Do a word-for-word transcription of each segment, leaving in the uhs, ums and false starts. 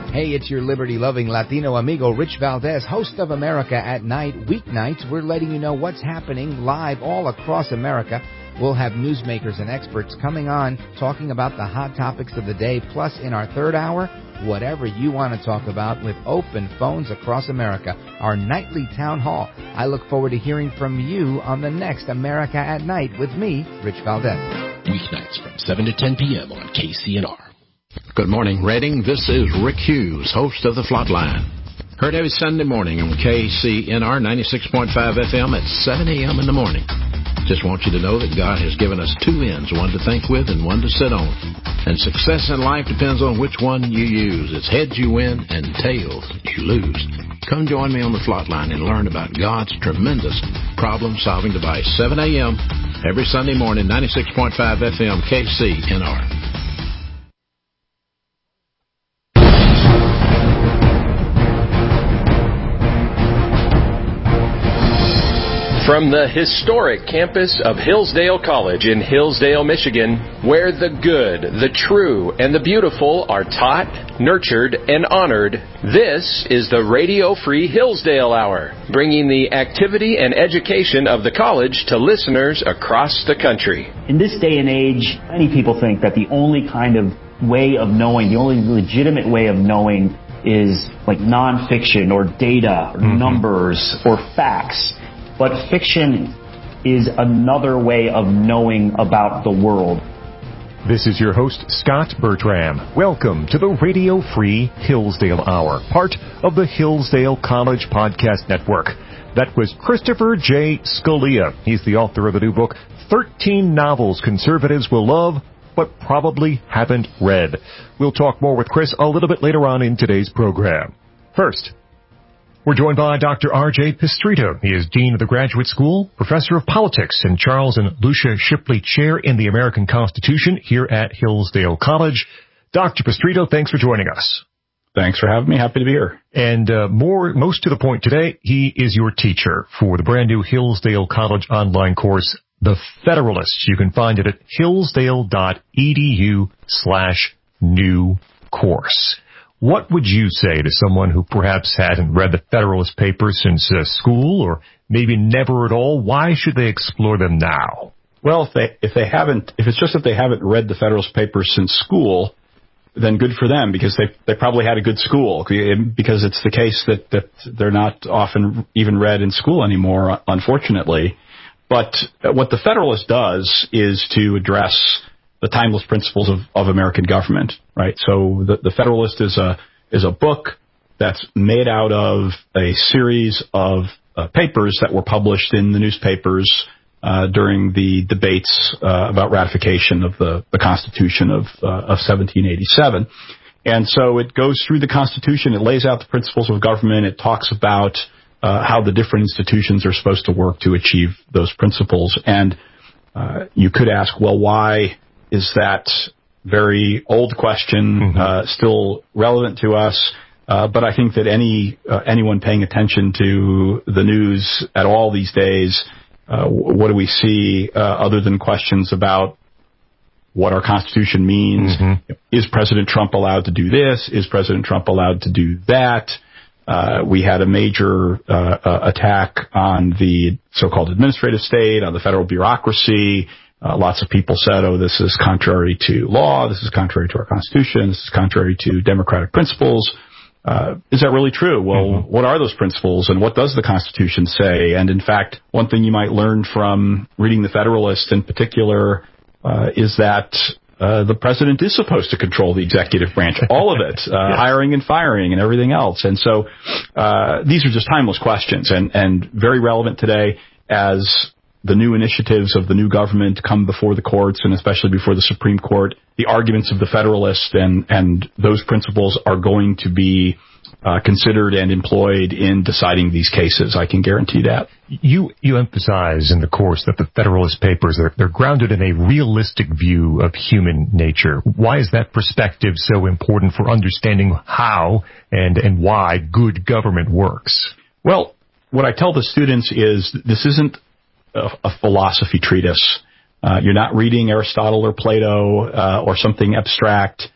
Hey, it's your liberty-loving Latino amigo, Rich Valdez, host of America at Night. Weeknights, we're letting you know what's happening live all across America. We'll have newsmakers and experts coming on talking about the hot topics of the day. Plus, in our third hour, whatever you want to talk about with open phones across America, our nightly town hall. I look forward to hearing from you on the next America at Night with me, Rich Valdez. Weeknights from seven to ten p.m. on K C N R. Good morning, Reading. This is Rick Hughes, host of The Flatline. Heard every Sunday morning on K C N R ninety-six point five F M at seven a.m. in the morning. Just want you to know that God has given us two ends, one to think with and one to sit on. And success in life depends on which one you use. It's heads you win and tails you lose. Come join me on The Flatline and learn about God's tremendous problem-solving device. seven a.m. every Sunday morning, ninety-six point five F M, K C N R. From the historic campus of Hillsdale College in Hillsdale, Michigan, where the good, the true, and the beautiful are taught, nurtured, and honored, this is the Radio Free Hillsdale Hour, bringing the activity and education of the college to listeners across the country. In this day and age, many people think that the only kind of way of knowing, the only legitimate way of knowing is like nonfiction or data or mm-hmm. numbers or facts. But fiction is another way of knowing about the world. This is your host, Scott Bertram. Welcome to the Radio Free Hillsdale Hour, part of the Hillsdale College Podcast Network. That was Christopher J. Scalia. He's the author of the new book, thirteen Novels Conservatives Will Love, but Probably Haven't Read. We'll talk more with Chris a little bit later on in today's program. First, we're joined by Doctor R J Pistrito. He is Dean of the Graduate School, Professor of Politics, and Charles and Lucia Shipley Chair in the American Constitution here at Hillsdale College. Doctor Pistrito, thanks for joining us. Thanks for having me. Happy to be here. And uh, more, most to the point today, he is your teacher for the brand new Hillsdale College online course, The Federalist. You can find it at hillsdale.edu slash new course. What would you say to someone who perhaps hasn't read the Federalist Papers since uh, school, or maybe never at all? Why should they explore them now? Well, if they if they haven't, if it's just that they haven't read the Federalist Papers since school, then good for them, because they they probably had a good school. Because it's the case that that they're not often even read in school anymore, unfortunately. But what the Federalist does is to address the timeless principles of, of American government, right? So the, the Federalist is a is a book that's made out of a series of uh, papers that were published in the newspapers uh, during the debates uh, about ratification of the, the Constitution of uh, of seventeen eighty-seven. And so it goes through the Constitution, it lays out the principles of government, it talks about uh, how the different institutions are supposed to work to achieve those principles. And uh, you could ask, well, why is that very old question mm-hmm. uh, still relevant to us? Uh, but I think that any uh, anyone paying attention to the news at all these days, uh, what do we see uh, other than questions about what our Constitution means? Mm-hmm. Is President Trump allowed to do this? Is President Trump allowed to do that? Uh, we had a major uh, uh, attack on the so-called administrative state, on the federal bureaucracy. Uh, lots of people said, oh, this is contrary to law, this is contrary to our Constitution, this is contrary to democratic principles. Uh, is that really true? Well, mm-hmm. what are those principles, and what does the Constitution say? And in fact, one thing you might learn from reading the Federalist in particular uh, is that uh, the president is supposed to control the executive branch, all of it, uh, yes. hiring and firing and everything else. And so uh, these are just timeless questions and, and very relevant today as the new initiatives of the new government come before the courts, and especially before the Supreme Court. The arguments of the Federalist and, and those principles are going to be uh, considered and employed in deciding these cases. I can guarantee that. You you emphasize in the course that the Federalist Papers are they're grounded in a realistic view of human nature. Why is that perspective so important for understanding how and, and why good government works? Well, what I tell the students is this isn't a, a philosophy treatise. Uh, you're not reading Aristotle or Plato uh, or something abstract.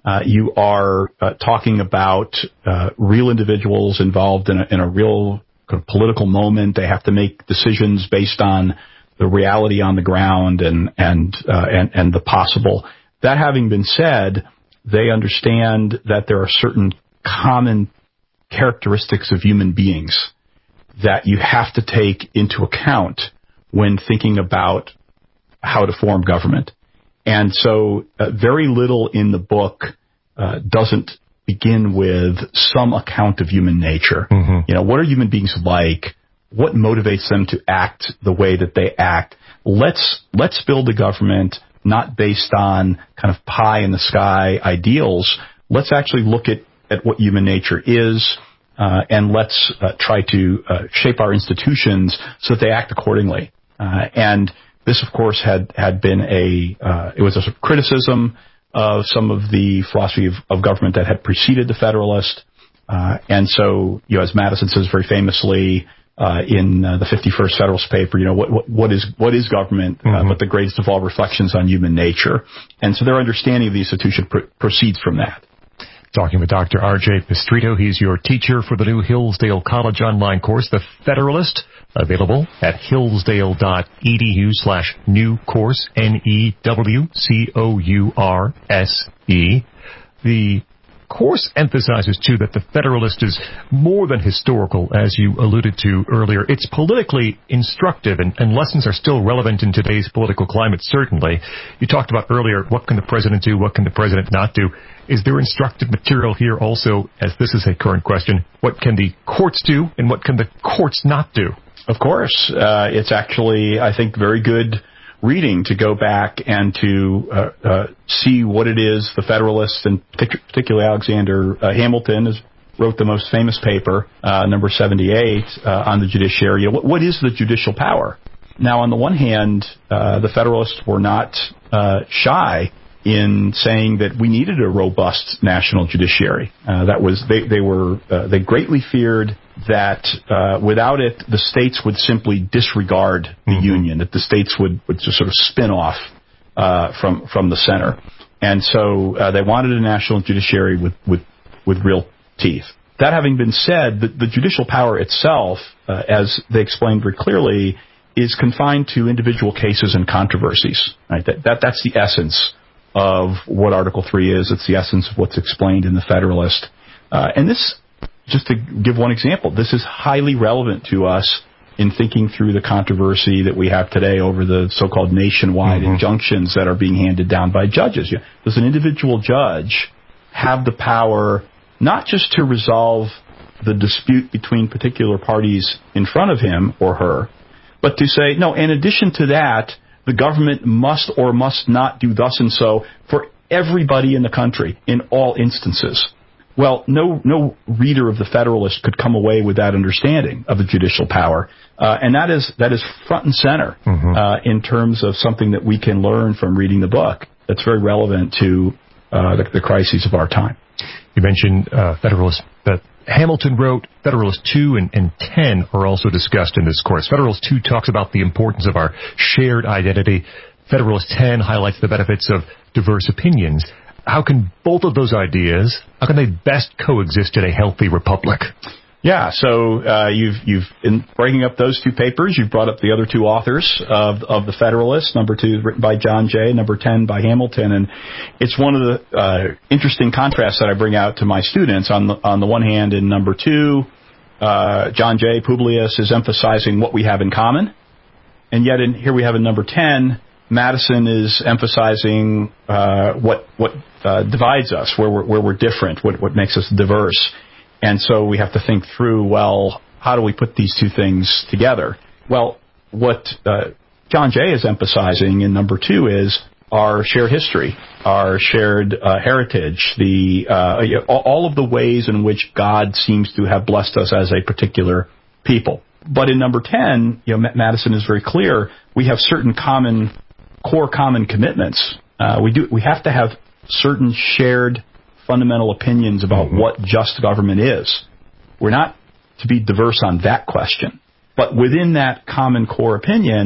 Uh, you are uh, talking about uh, real individuals involved in a, in a real kind of political moment. They have to make decisions based on the reality on the ground and and uh, and, and the possible. That having been said, they understand that there are certain common characteristics of human beings that you have to take into account when thinking about how to form government. And so uh, very little in the book uh, doesn't begin with some account of human nature. Mm-hmm. You know, what are human beings like? What motivates them to act the way that they act? Let's let's build a government not based on kind of pie in the sky ideals. Let's actually look at, at what human nature is, uh, and let's uh, try to uh, shape our institutions so that they act accordingly. Uh, and this, of course, had, had been a, uh, it was a sort of criticism of some of the philosophy of, of government that had preceded the Federalist. Uh, and so, you know, as Madison says very famously, Uh, in uh, the fifty-first Federalist paper, you know, what, what, what is what is government, uh, mm-hmm. but the greatest of all reflections on human nature. And so their understanding of the institution pr- proceeds from that. Talking with Doctor R J Pistrito. He's your teacher for the new Hillsdale College online course, The Federalist, available at hillsdale.edu slash new course, N E W C O U R S E. The course emphasizes, too, that the Federalist is more than historical, as you alluded to earlier. It's politically instructive, and, and lessons are still relevant in today's political climate, certainly. You talked about earlier, what can the president do, what can the president not do? Is there instructive material here also, as this is a current question, what can the courts do, and what can the courts not do? Of course. Uh, it's actually, I think, very good reading to go back and to uh, uh, see what it is the Federalists, and particularly Alexander uh, Hamilton, has wrote the most famous paper, uh, number seventy-eight, uh, on the judiciary. What, what is the judicial power? Now, on the one hand, uh, the Federalists were not uh, shy in saying that we needed a robust national judiciary. Uh, that was they they were uh, they greatly feared that uh, without it, the states would simply disregard the mm-hmm. union, that the states would, would just sort of spin off uh, from from the center. And so uh, they wanted a national judiciary with, with, with real teeth. That having been said, the, the judicial power itself, uh, as they explained very clearly, is confined to individual cases and controversies. Right? That, that that's the essence of what Article three is. It's the essence of what's explained in the Federalist. Uh, and this, just to give one example, this is highly relevant to us in thinking through the controversy that we have today over the so-called nationwide mm-hmm. injunctions that are being handed down by judges. Does an individual judge have the power not just to resolve the dispute between particular parties in front of him or her, but to say, no, in addition to that, the government must or must not do thus and so for everybody in the country in all instances? Well, no no reader of the Federalist could come away with that understanding of the judicial power. Uh, and that is that is front and center mm-hmm. uh, in terms of something that we can learn from reading the book that's very relevant to uh, the, the crises of our time. You mentioned uh, Federalist that Hamilton wrote. Federalist two and, and ten are also discussed in this course. Federalist two talks about the importance of our shared identity. Federalist ten highlights the benefits of diverse opinions. How can both of those ideas, how can they best coexist in a healthy republic? Yeah, so uh, you've you've in breaking up those two papers, you've brought up the other two authors of of the Federalist. Number two is written by John Jay, number ten by Hamilton, and it's one of the uh, interesting contrasts that I bring out to my students. On the on the one hand, in number two, uh, John Jay, Publius, is emphasizing what we have in common, and yet in here we have in number ten, Madison is emphasizing uh, what what uh, divides us, where we're where we're different, what what makes us diverse. And so we have to think through, well, how do we put these two things together? Well, what uh, John Jay is emphasizing in number two is our shared history, our shared uh, heritage, the uh, all of the ways in which God seems to have blessed us as a particular people. But in number ten, you know, Madison is very clear. We have certain common, core common commitments. Uh, we do. We have to have certain shared fundamental opinions about mm-hmm. what just government is. We're not to be diverse on that question. But within that common core opinion,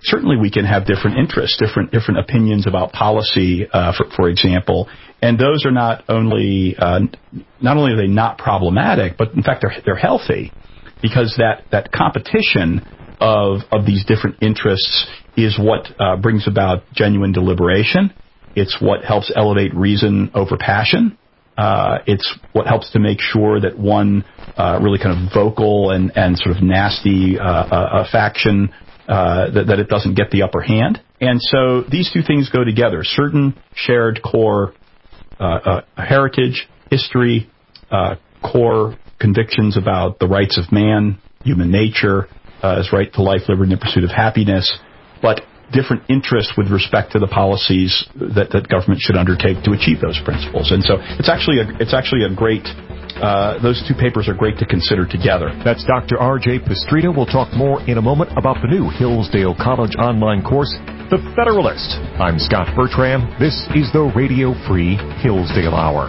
certainly we can have different interests, different different opinions about policy, uh, for, for example, and those are not only uh, not only are they not problematic, but in fact they're they're healthy, because that that competition of of these different interests is what uh, brings about genuine deliberation. It's what helps elevate reason over passion. Uh, it's what helps to make sure that one uh, really kind of vocal and, and sort of nasty uh, uh, faction, uh, that, that it doesn't get the upper hand. And so these two things go together. Certain shared core uh, uh, heritage, history, uh, core convictions about the rights of man, human nature, uh, his right to life, liberty, and the pursuit of happiness, but different interests with respect to the policies that, that government should undertake to achieve those principles. And so it's actually a, it's actually a great, uh, those two papers are great to consider together. That's Doctor R J Pistrito. We'll talk more in a moment about the new Hillsdale College online course, The Federalist. I'm Scott Bertram. This is the Radio Free Hillsdale Hour.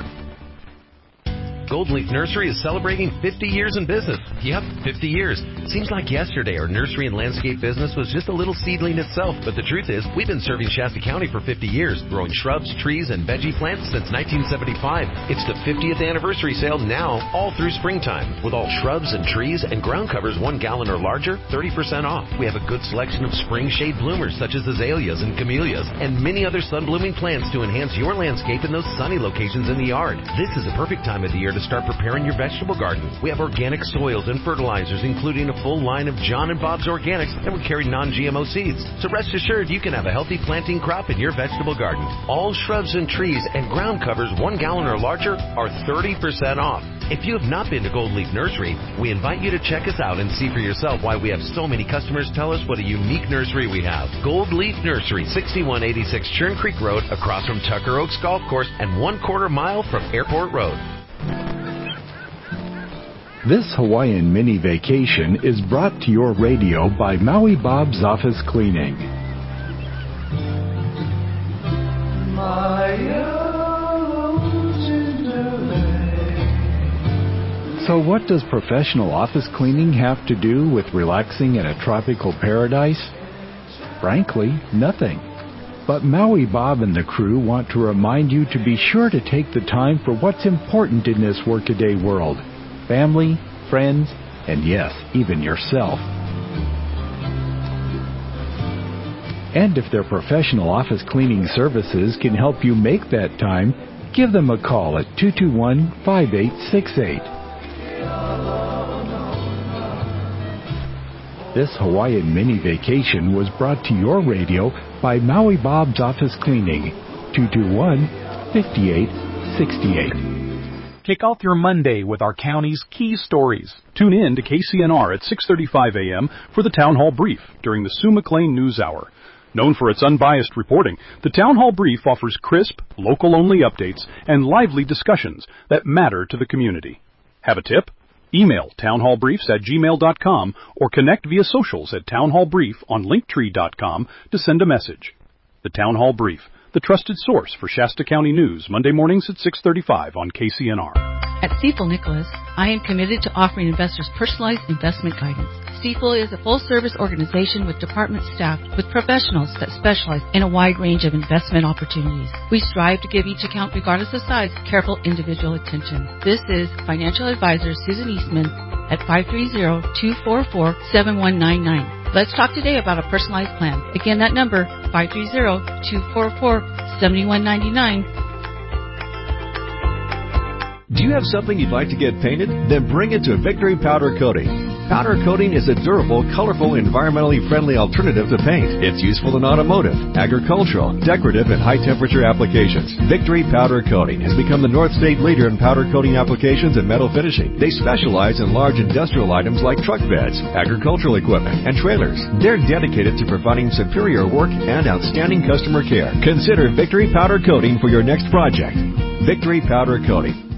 Gold Leaf Nursery is celebrating fifty years in business. Yep, fifty years. Seems like yesterday our nursery and landscape business was just a little seedling itself, but the truth is we've been serving Shasta County for fifty years, growing shrubs, trees, and veggie plants since nineteen seventy-five. It's the fiftieth anniversary sale now, all through springtime, with all shrubs and trees and ground covers one gallon or larger, thirty percent off. We have a good selection of spring shade bloomers such as azaleas and camellias, and many other sun-blooming plants to enhance your landscape in those sunny locations in the yard. This is a perfect time of the year to start preparing your vegetable garden. We have organic soils and fertilizers, including a full line of John and Bob's Organics, and we carry non G M O seeds. So rest assured you can have a healthy planting crop in your vegetable garden. All shrubs and trees and ground covers one gallon or larger are thirty percent off. If you have not been to Gold Leaf Nursery, we invite you to check us out and see for yourself why we have so many customers tell us what a unique nursery we have. Gold Leaf Nursery, sixty-one eighty-six Churn Creek Road, across from Tucker Oaks Golf Course, and one quarter mile from Airport Road. This Hawaiian mini vacation is brought to your radio by Maui Bob's Office Cleaning. So what does professional office cleaning have to do with relaxing in a tropical paradise? Frankly, nothing. But Maui Bob and the crew want to remind you to be sure to take the time for what's important in this workaday world. Family, friends, and yes, even yourself. And if their professional office cleaning services can help you make that time, give them a call at two two one, five eight six eight. This Hawaiian mini vacation was brought to your radio by Maui Bob's Office Cleaning, two two one, five eight six eight. Kick off your Monday with our county's key stories. Tune in to K C N R at six thirty-five a.m. for the Town Hall Brief during the Sue McLean News Hour. Known for its unbiased reporting, the Town Hall Brief offers crisp, local-only updates and lively discussions that matter to the community. Have a tip? Email townhallbriefs at gmail dot com or connect via socials at townhallbrief on linktree dot com to send a message. The Town Hall Brief, the trusted source for Shasta County news, Monday mornings at six thirty-five on K C N R. At Stifel Nicholas, I am committed to offering investors personalized investment guidance. Stifel is a full-service organization with department staffed with professionals that specialize in a wide range of investment opportunities. We strive to give each account, regardless of size, careful individual attention. This is financial advisor Susan Eastman at five three zero, two four four, seven one nine nine. Let's talk today about a personalized plan. Again, that number, five three zero, two four four, seven one nine nine. Do you have something you'd like to get painted? Then bring it to Victory Powder Coating. Powder coating is a durable, colorful, environmentally friendly alternative to paint. It's useful in automotive, agricultural, decorative, and high-temperature applications. Victory Powder Coating has become the North State leader in powder coating applications and metal finishing. They specialize in large industrial items like truck beds, agricultural equipment, and trailers. They're dedicated to providing superior work and outstanding customer care. Consider Victory Powder Coating for your next project. Victory Powder Coating.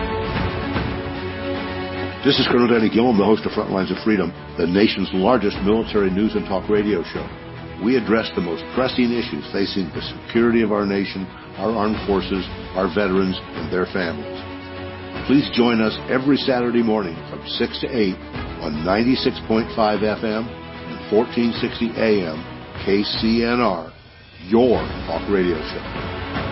This is Colonel Danny Gillum, the host of Frontlines of Freedom, the nation's largest military news and talk radio show. We address the most pressing issues facing the security of our nation, our armed forces, our veterans, and their families. Please join us every Saturday morning from six to eight on ninety-six point five F M and fourteen sixty A M K C N R, your talk radio show.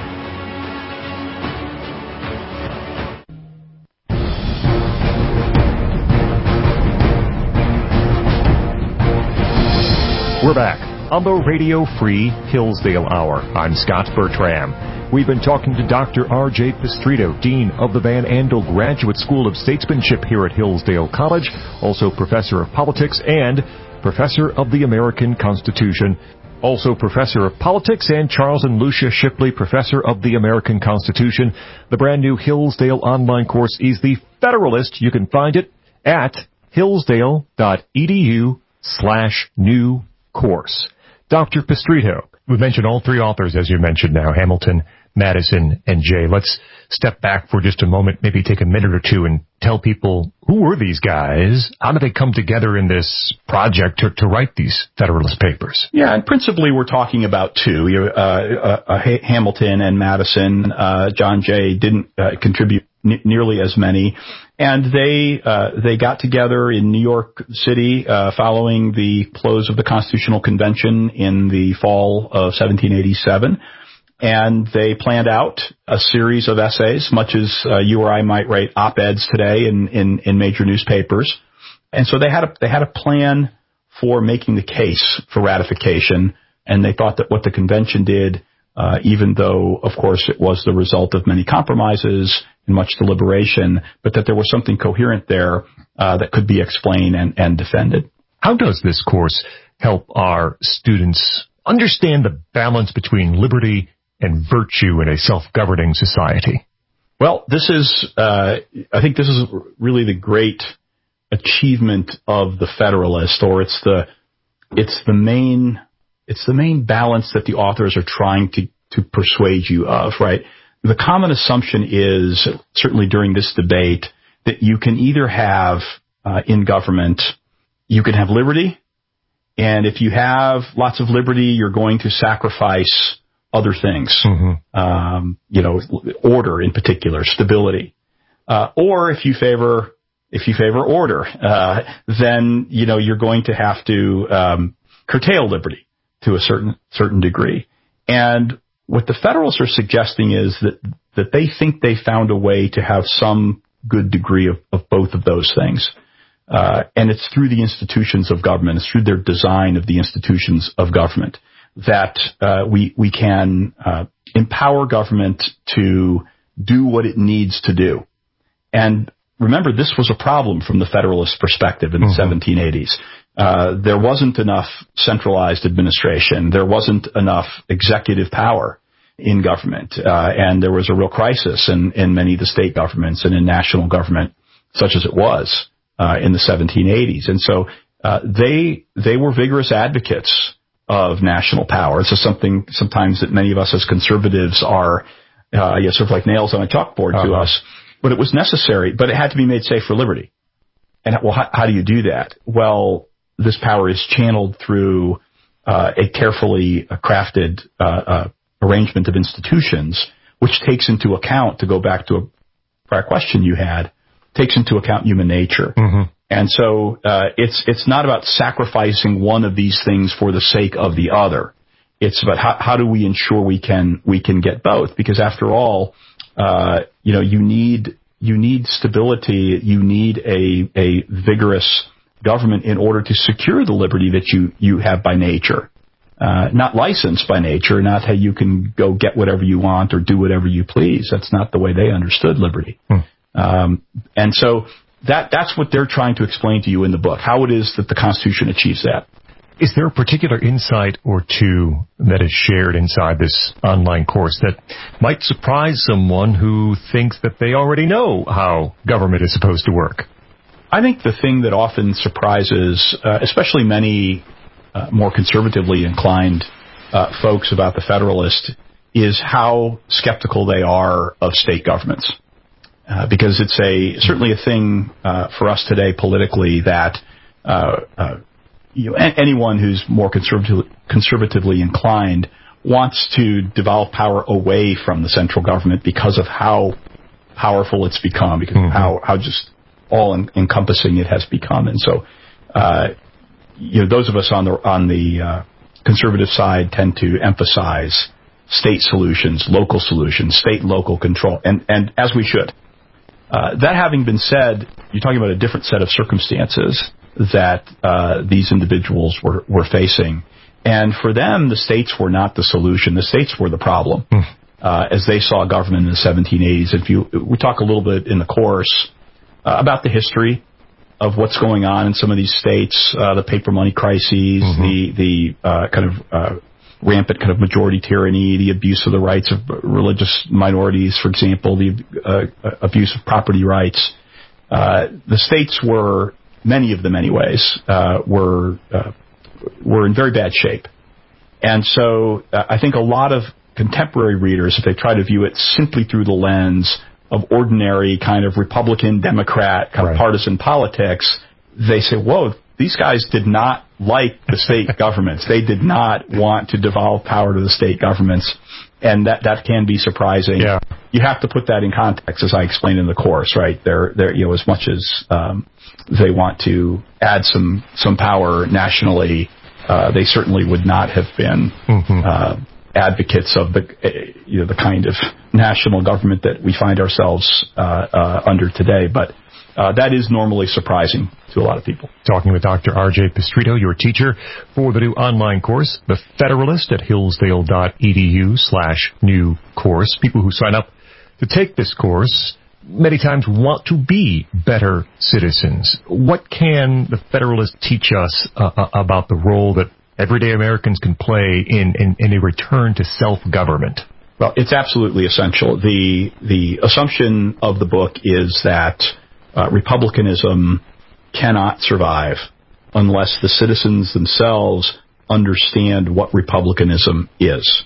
We're back on the Radio Free Hillsdale Hour. I'm Scott Bertram. We've been talking to Doctor R J Pistrito, Dean of the Van Andel Graduate School of Statesmanship here at Hillsdale College, also Professor of Politics and Professor of the American Constitution, also Professor of Politics, and Charles and Lucia Shipley, Professor of the American Constitution. The brand new Hillsdale online course is the Federalist. You can find it at hillsdale.edu slash new course. Doctor Pistrito, we mentioned all three authors, as you mentioned now, Hamilton, Madison, and Jay. Let's step back for just a moment, maybe take a minute or two and tell people, who were these guys? How did they come together in this project to, to write these Federalist Papers? Yeah, and principally we're talking about two, uh, uh, uh, Hamilton and Madison. Uh, John Jay didn't uh, contribute n- nearly as many. And they uh, they got together in New York City uh, following the close of the Constitutional Convention in the fall of seventeen eighty-seven. And they planned out a series of essays, much as uh, you or I might write op-eds today in, in, in major newspapers. And so they had a they had a plan for making the case for ratification. And they thought that what the convention did, uh, even though, of course, it was the result of many compromises and much deliberation, but that there was something coherent there uh, that could be explained and, and defended. How does this course help our students understand the balance between liberty and virtue in a self-governing society? Well, this is, uh, I think this is really the great achievement of the Federalist, or it's the, it's the main, it's the main balance that the authors are trying to, to persuade you of, right? The common assumption is, certainly during this debate, that you can either have, uh, in government, you can have liberty, and if you have lots of liberty, you're going to sacrifice other things, mm-hmm. um, you know, order in particular, stability. Uh, or if you favor, if you favor order, uh, then, you know, you're going to have to, um, curtail liberty to a certain, certain degree. And what the Federalists are suggesting is that, that they think they found a way to have some good degree of, of both of those things. Uh, and it's through the institutions of government, it's through their design of the institutions of government that, uh, we, we can, uh, empower government to do what it needs to do. And remember, this was a problem from the Federalist perspective in mm-hmm. the seventeen eighties. Uh, there wasn't enough centralized administration. There wasn't enough executive power in government. Uh, and there was a real crisis in, in many of the state governments and in national government, such as it was, uh, in the seventeen eighties. And so, uh, they, they were vigorous advocates of national power. This is something sometimes that many of us as conservatives are, uh, yeah, sort of like nails on a chalkboard uh-huh. to us. But it was necessary, but it had to be made safe for liberty. And well, how, how do you do that? Well, this power is channeled through uh, a carefully crafted uh, uh, arrangement of institutions, which takes into account, to go back to a prior question you had, takes into account human nature. Mm-hmm. And so uh, it's it's not about sacrificing one of these things for the sake of the other. It's about how, how do we ensure we can we can get both? Because after all, uh, you know, you need you need stability. You need a a vigorous government in order to secure the liberty that you, you have by nature, uh, not licensed by nature, not how you can go get whatever you want or do whatever you please. That's not the way they understood liberty. Hmm. Um, and so that, that's what they're trying to explain to you in the book, how it is that the Constitution achieves that. Is there a particular insight or two that is shared inside this online course that might surprise someone who thinks that they already know how government is supposed to work? I think the thing that often surprises, uh, especially many uh, more conservatively inclined uh, folks about the Federalist, is how skeptical they are of state governments. Uh, because it's a certainly a thing uh, for us today politically that uh, uh, you know, a- anyone who's more conservative, conservatively inclined wants to devolve power away from the central government because of how powerful it's become, because mm-hmm. of how, how just all-encompassing it has become. And so, uh, you know, those of us on the on the uh, conservative side tend to emphasize state solutions, local solutions, state and local control, and, and as we should. Uh, that having been said, you're talking about a different set of circumstances that uh, these individuals were, were facing. And for them, the states were not the solution. The states were the problem. Mm. Uh, as they saw government in the seventeen eighties. If you, we talk a little bit in the course uh, about the history of what's going on in some of these states, uh, the paper money crises, mm-hmm. the the uh, kind of uh, rampant kind of majority tyranny, the abuse of the rights of religious minorities, for example, the uh, abuse of property rights. Uh, the states were, many of them anyways, uh, were uh, were in very bad shape. And so uh, I think a lot of contemporary readers, if they try to view it simply through the lens of ordinary kind of Republican, Democrat, kind right. of partisan politics, they say, whoa, these guys did not like the state governments. They did not want to devolve power to the state governments. And that, that can be surprising. Yeah. You have to put that in context, as I explained in the course, right? They're, they're, you know, as much as um, they want to add some, some power nationally, uh, they certainly would not have been mm-hmm. uh, advocates of the, uh, you know, the kind of national government that we find ourselves uh, uh, under today. But Uh, that is normally surprising to a lot of people. Talking with Doctor R J Pistrito, your teacher for the new online course, The Federalist, at hillsdale.edu slash new course. People who sign up to take this course many times want to be better citizens. What can The Federalist teach us uh, about the role that everyday Americans can play in, in, in a return to self-government? Well, it's absolutely essential. The, the assumption of the book is that Uh, republicanism cannot survive unless the citizens themselves understand what republicanism is,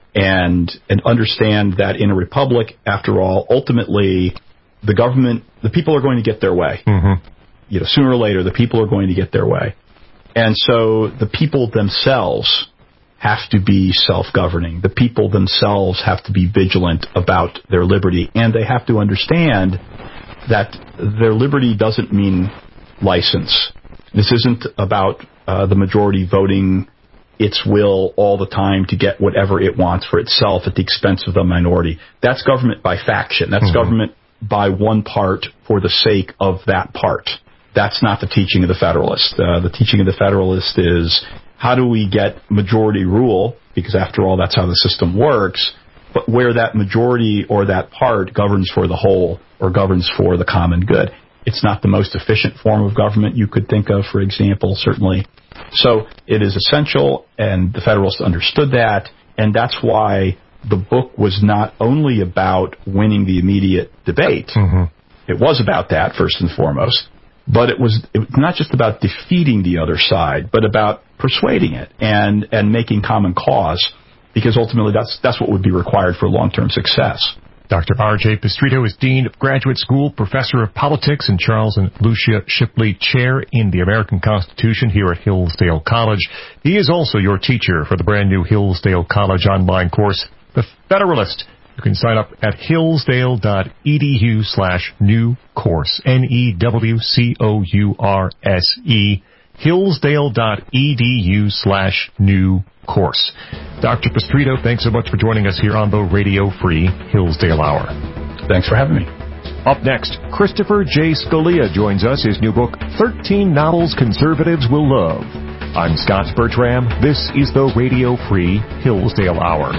and and understand that in a republic, after all, ultimately, the government, the people are going to get their way. Mm-hmm. You know, sooner or later, the people are going to get their way, and so the people themselves have to be self-governing. The people themselves have to be vigilant about their liberty, and they have to understand that their liberty doesn't mean license. This isn't about uh, the majority voting its will all the time to get whatever it wants for itself at the expense of the minority. That's government by faction. That's mm-hmm. government by one part for the sake of that part. That's not the teaching of the Federalist. Uh, the teaching of the Federalist is, how do we get majority rule? Because after all, that's how the system works. But where that majority or that part governs for the whole or governs for the common good. It's not the most efficient form of government you could think of, for example, certainly. So it is essential, and the Federalists understood that, and that's why the book was not only about winning the immediate debate. Mm-hmm. It was about that, first and foremost, but it was, it was not just about defeating the other side, but about persuading it and, and making common cause, because ultimately that's that's what would be required for long-term success. Doctor R J Pistrito is Dean of Graduate School, Professor of Politics, and Charles and Lucia Shipley Chair in the American Constitution here at Hillsdale College. He is also your teacher for the brand new Hillsdale College online course, The Federalist. You can sign up at hillsdale.edu slash new course, N E W C O U R S E, hillsdale.edu slash new course. Doctor Pistrito, thanks so much for joining us here on the Radio Free Hillsdale Hour. Thanks for having me. Up next, Christopher J. Scalia joins us, his new book, thirteen Novels Conservatives Will Love. I'm Scott Bertram. This is the Radio Free Hillsdale Hour.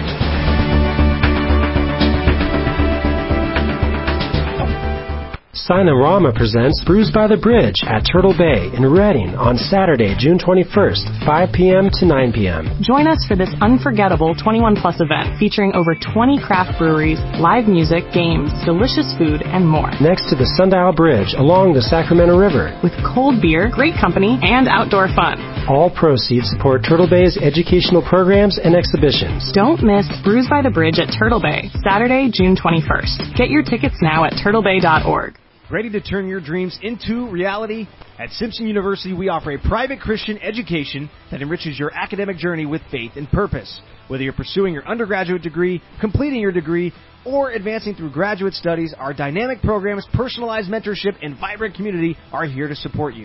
Sinorama presents Brews by the Bridge at Turtle Bay in Redding on Saturday, June twenty-first, five p.m. to nine p.m. Join us for this unforgettable twenty-one plus event featuring over twenty craft breweries, live music, games, delicious food, and more. Next to the Sundial Bridge along the Sacramento River. With cold beer, great company, and outdoor fun. All proceeds support Turtle Bay's educational programs and exhibitions. Don't miss Brews by the Bridge at Turtle Bay, Saturday, June twenty-first. Get your tickets now at turtle bay dot org. Ready to turn your dreams into reality? At Simpson University, we offer a private Christian education that enriches your academic journey with faith and purpose. Whether you're pursuing your undergraduate degree, completing your degree, or advancing through graduate studies, our dynamic programs, personalized mentorship, and vibrant community are here to support you.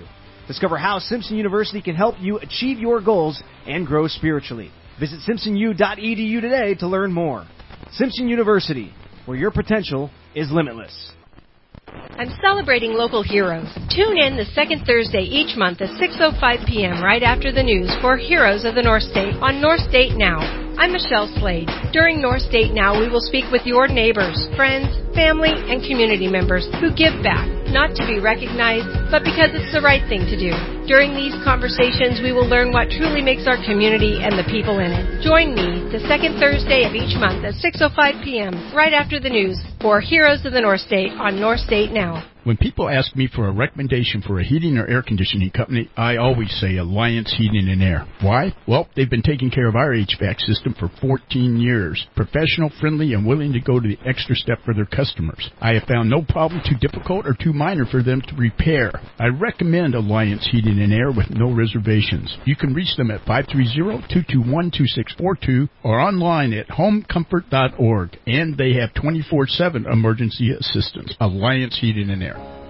Discover how Simpson University can help you achieve your goals and grow spiritually. Visit simpson u dot e d u today to learn more. Simpson University, where your potential is limitless. I'm celebrating local heroes. Tune in the second Thursday each month at six oh five p.m. right after the news for Heroes of the North State on North State Now. I'm Michelle Slade. During North State Now, we will speak with your neighbors, friends, family, and community members who give back, not to be recognized, but because it's the right thing to do. During these conversations, we will learn what truly makes our community and the people in it. Join me the second Thursday of each month at six oh five p.m. right after the news for Heroes of the North State on North State Now. When people ask me for a recommendation for a heating or air conditioning company, I always say Alliance Heating and Air. Why? Well, they've been taking care of our H V A C system for fourteen years. Professional, friendly, and willing to go to the extra step for their customers. I have found no problem too difficult or too minor for them to repair. I recommend Alliance Heating and Air with no reservations. You can reach them at five three zero, two two one, two six four two or online at home comfort dot org. And they have twenty-four seven emergency assistance. Alliance Heating and Air.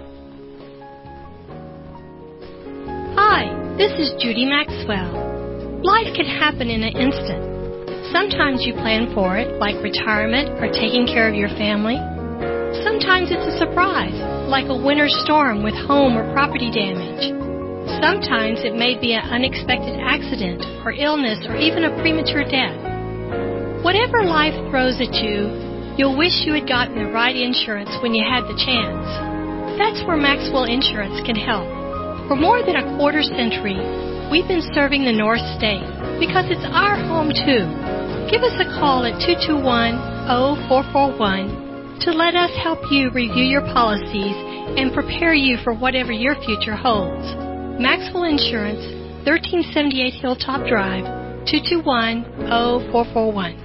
Hi, this is Judy Maxwell. Life can happen in an instant. Sometimes you plan for it, like retirement or taking care of your family. Sometimes it's a surprise, like a winter storm with home or property damage. Sometimes it may be an unexpected accident or illness or even a premature death. Whatever life throws at you, you'll wish you had gotten the right insurance when you had the chance. That's where Maxwell Insurance can help. For more than a quarter century, we've been serving the North State because it's our home too. Give us a call at two two one, oh four four one to let us help you review your policies and prepare you for whatever your future holds. Maxwell Insurance, thirteen seventy-eight Hilltop Drive, two two one, oh four four one.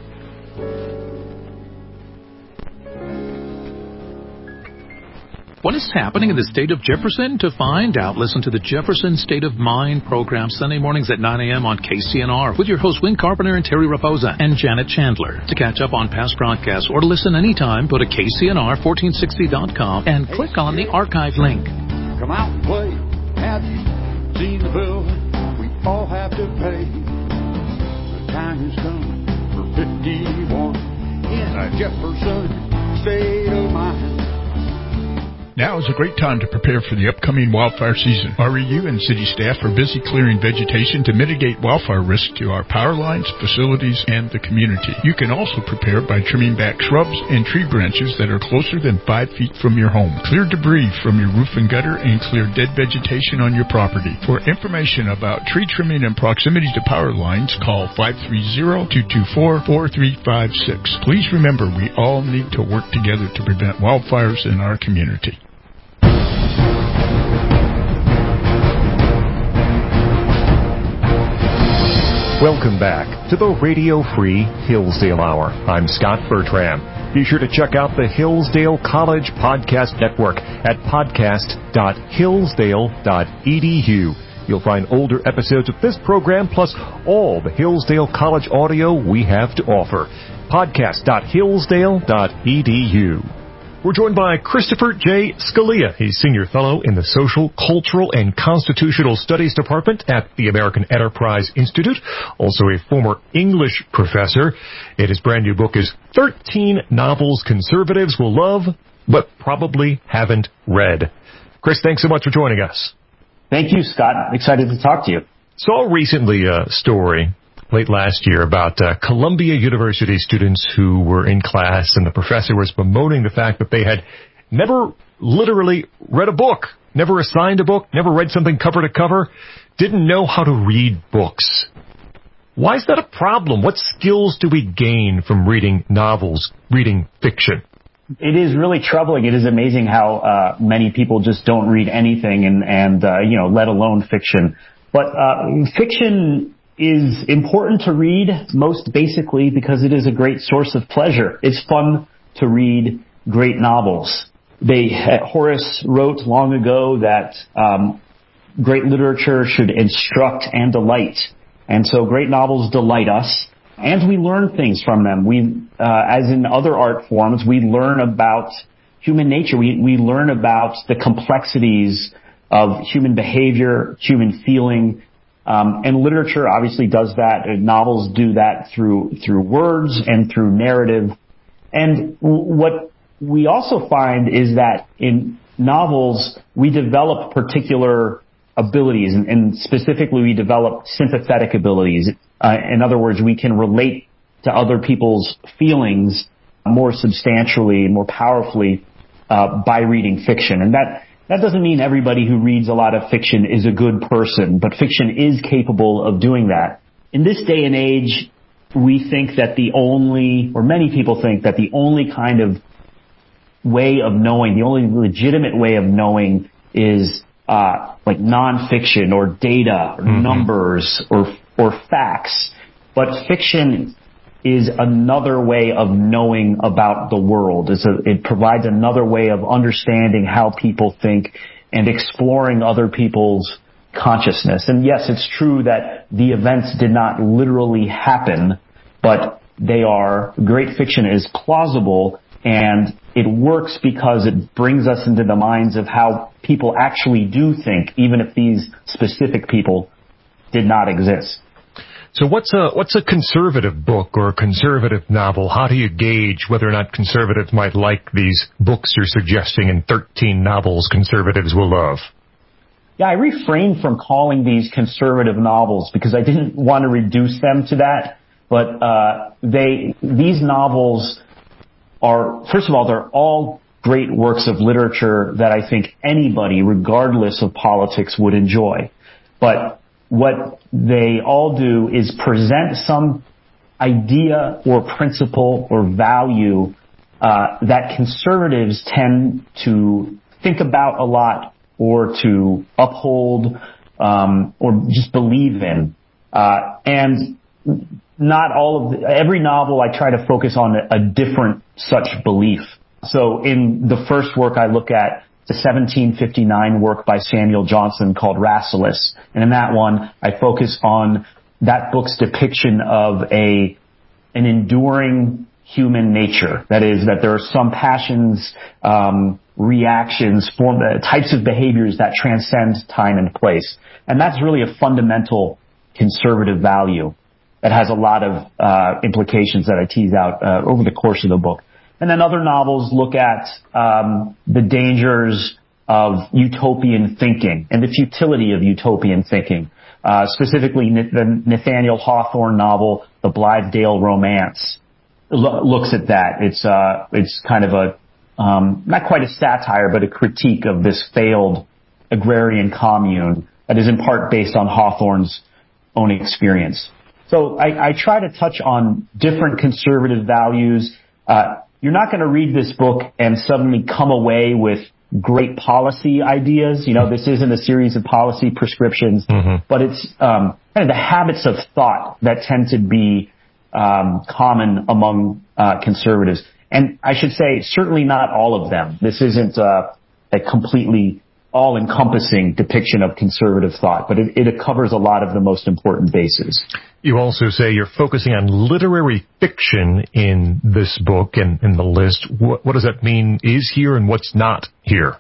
What is happening in the state of Jefferson? To find out, listen to the Jefferson State of Mind program Sunday mornings at nine a.m. on K C N R with your hosts Win Carpenter and Terry Raposa and Janet Chandler. To catch up on past broadcasts or to listen anytime, go to K C N R fourteen sixty dot com and click on the archive link. Come out and play. Have you seen the bill we all have to pay? The time has come for fifty-one in a Jefferson State of Mind. Now is a great time to prepare for the upcoming wildfire season. R E U and city staff are busy clearing vegetation to mitigate wildfire risk to our power lines, facilities, and the community. You can also prepare by trimming back shrubs and tree branches that are closer than five feet from your home. Clear debris from your roof and gutter and clear dead vegetation on your property. For information about tree trimming and proximity to power lines, call five three zero, two two four, four three five six. Please remember, we all need to work together to prevent wildfires in our community. Welcome back to the Radio Free Hillsdale Hour. I'm Scott Bertram. Be sure to check out the Hillsdale College Podcast Network at podcast dot hillsdale dot e d u. You'll find older episodes of this program plus all the Hillsdale College audio we have to offer. podcast dot hillsdale dot e d u. We're joined by Christopher J. Scalia. He's Senior Fellow in the Social, Cultural, and Constitutional Studies Department at the American Enterprise Institute, also a former English professor. And his brand new book is thirteen Novels Conservatives Will Love, but Probably Haven't Read. Chris, thanks so much for joining us. Thank you, Scott. Excited to talk to you. Saw recently a story late last year about uh, Columbia University students who were in class, and the professor was bemoaning the fact that they had never literally read a book, never assigned a book, never read something cover to cover, didn't know how to read books. Why is that a problem? What skills do we gain from reading novels, reading fiction? It is really troubling. It is amazing how uh, many people just don't read anything, and, and uh, you know, let alone fiction. But uh, fiction is important to read, most basically because it is a great source of pleasure. It's fun to read great novels. They, uh, Horace wrote long ago that um, great literature should instruct and delight. And so great novels delight us, and we learn things from them. We, uh, as in other art forms, we learn about human nature. We, we learn about the complexities of human behavior, human feeling. Um, and literature obviously does that. Novels do that through through words and through narrative. And what we also find is that in novels, we develop particular abilities, and, and specifically we develop sympathetic abilities. Uh, in other words, we can relate to other people's feelings more substantially, more powerfully uh, by reading fiction. And that that doesn't mean everybody who reads a lot of fiction is a good person, but fiction is capable of doing that. In this day and age, we think that the only, or many people think that the only kind of way of knowing, the only legitimate way of knowing is uh like nonfiction or data or mm-hmm. numbers or or facts. But fiction is another way of knowing about the world. It's a, it provides another way of understanding how people think and exploring other people's consciousness. And yes, it's true that the events did not literally happen, but they are, great fiction is plausible, and it works because it brings us into the minds of how people actually do think, even if these specific people did not exist. So what's a what's a conservative book or a conservative novel? How do you gauge whether or not conservatives might like these books you're suggesting in thirteen novels conservatives will love? Yeah, I refrained from calling these conservative novels because I didn't want to reduce them to that. But uh they these novels are, first of all, they're all great works of literature that I think anybody, regardless of politics, would enjoy. But what they all do is present some idea or principle or value uh, that conservatives tend to think about a lot or to uphold um, or just believe in. Uh, and not all of the, every novel I try to focus on a, a different such belief. So in the first work I look at, the seventeen fifty-nine work by Samuel Johnson called Rasselas. And in that one, I focus on that book's depiction of a an enduring human nature. That is, that there are some passions, um, reactions, form, uh, types of behaviors that transcend time and place. And that's really a fundamental conservative value that has a lot of uh, implications that I tease out uh, over the course of the book. And then other novels look at um, the dangers of utopian thinking and the futility of utopian thinking. Uh, specifically, the Nathaniel Hawthorne novel, The Blithedale Romance, lo- looks at that. It's uh, it's kind of a um, not quite a satire, but a critique of this failed agrarian commune that is in part based on Hawthorne's own experience. So I, I try to touch on different conservative values. Uh, You're not going to read this book and suddenly come away with great policy ideas. You know, this isn't a series of policy prescriptions, mm-hmm. but it's um, kind of the habits of thought that tend to be um, common among uh, conservatives. And I should say, certainly not all of them. This isn't uh, a completely all-encompassing depiction of conservative thought, but it, it covers a lot of the most important bases. You also say you're focusing on literary fiction in this book and in the list. What, what does that mean is here and what's not here?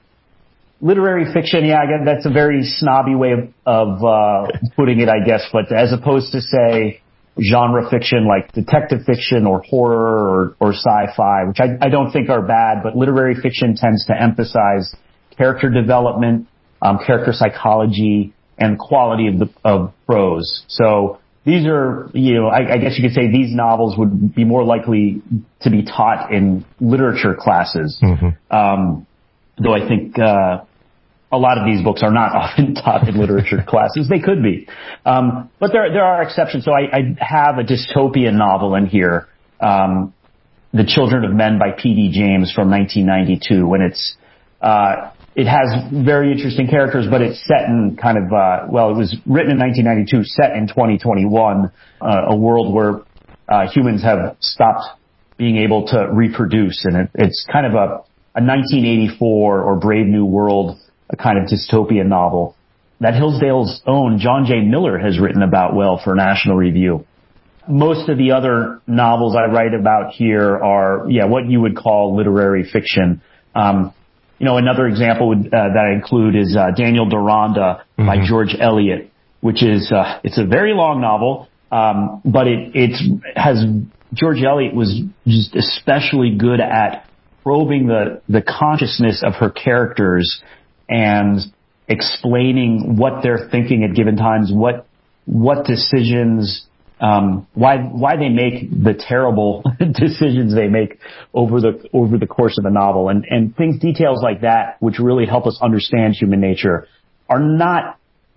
Literary fiction, yeah, again, that's a very snobby way of, of uh, putting it, I guess. But as opposed to, say, genre fiction like detective fiction or horror or, or sci-fi, which I, I don't think are bad, but literary fiction tends to emphasize character development, um, character psychology, and quality of the of prose. So these are, you know, I, I guess you could say these novels would be more likely to be taught in literature classes. Mm-hmm. Um, though I think uh, a lot of these books are not often taught in literature classes. They could be, um, but there there are exceptions. So I, I have a dystopian novel in here, um, "The Children of Men" by P D James from nineteen ninety-two, and it's uh, it has very interesting characters, but it's set in kind of, uh, well, it was written in nineteen ninety-two, set in twenty twenty-one, uh, a world where uh, humans have stopped being able to reproduce. And it, it's kind of a, a nineteen eighty-four or Brave New World, a kind of dystopian novel that Hillsdale's own John J. Miller has written about well for National Review. Most of the other novels I write about here are, yeah, what you would call literary fiction. Um, you know, another example would, uh, that I include is uh, Daniel Deronda mm-hmm. by George Eliot, which is uh, it's a very long novel, um, but it it's has George Eliot was just especially good at probing the the consciousness of her characters and explaining what they're thinking at given times, what what decisions, um, why why they make the terrible decisions they make over the over the course of the novel, and and things details like that, which really help us understand human nature, are not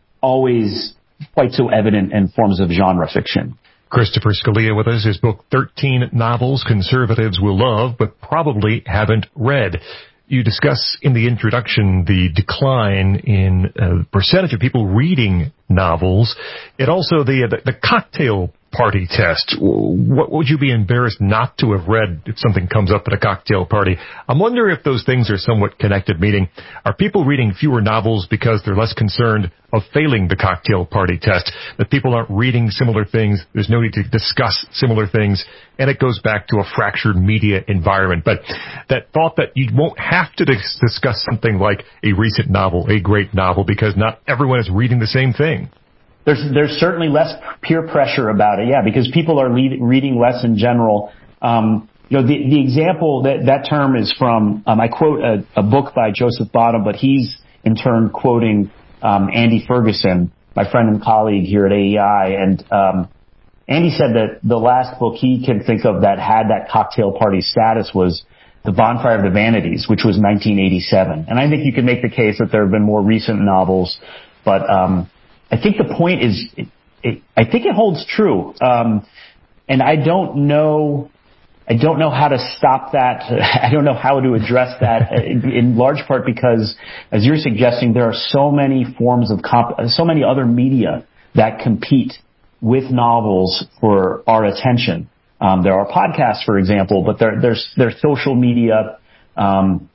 always quite so evident in forms of genre fiction. Christopher Scalia with us. His book, thirteen Novels Conservatives Will Love, but Probably Haven't Read. You discuss in the introduction the decline in uh, percentage of people reading novels, and also the, uh, the the cocktail party test. What would you be embarrassed not to have read if something comes up at a cocktail party? I'm wondering if those things are somewhat connected, meaning are people reading fewer novels because they're less concerned of failing the cocktail party test, that people aren't reading similar things, there's no need to discuss similar things, and it goes back to a fractured media environment. But that thought that you won't have to dis- discuss something like a recent novel, a great novel, because not everyone is reading the same thing. There's there's certainly less peer pressure about it, yeah, because people are lead, reading less in general. Um, you know, the the example that that term is from, um, I quote a, a book by Joseph Bottom, but he's in turn quoting um, Andy Ferguson, my friend and colleague here at A E I, and um, Andy said that the last book he can think of that had that cocktail party status was The Bonfire of the Vanities, which was nineteen eighty-seven. And I think you can make the case that there have been more recent novels, but um, I think the point is, it, it, I think it holds true. Um, and I don't know, I don't know how to stop that. I don't know how to address that in, in large part because, as you're suggesting, there are so many forms of, comp- so many other media that compete with novels for our attention. Um, there are podcasts, for example, but there, there's, there's social media, um,